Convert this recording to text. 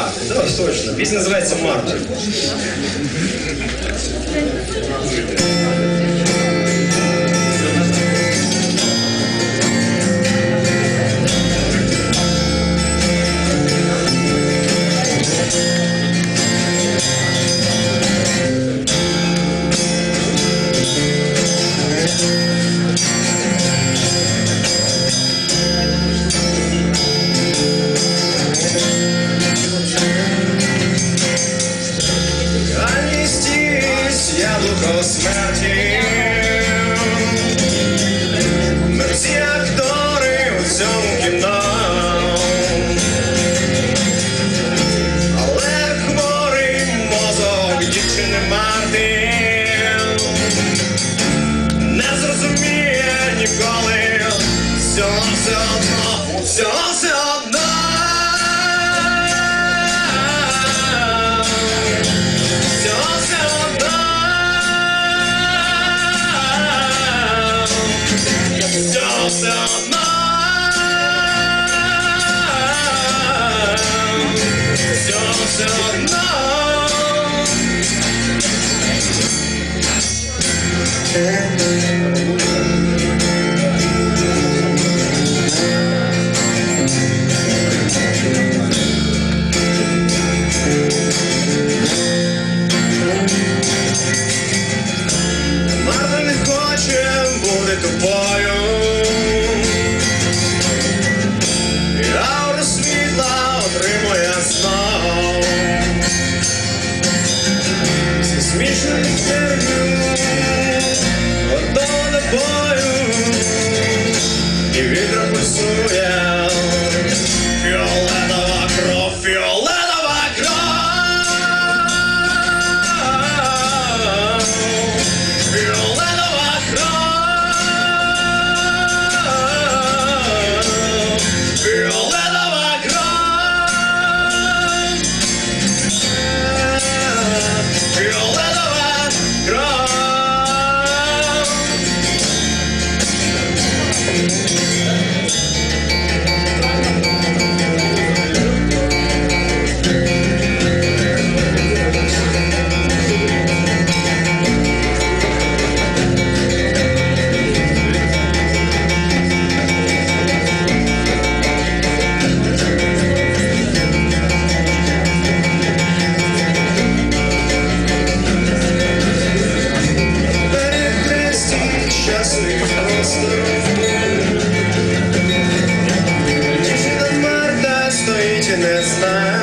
точно. Пісня називається «Мартін». Яблуко смерті, мерці актори у цьому кіно, але хворий мозок дівчини Мартін не зрозуміє ніколи, всього все одно, всього все одно. Все одно, все одно. Марта не хоче бути тобою. Отримує знов смішну інтерв'ю, готова до бою, і вітер пульсує, фіолетова кров, фіолетова кров, фіолетова кров, фіолетова кров. Дівчина Марта стоїть і не знає.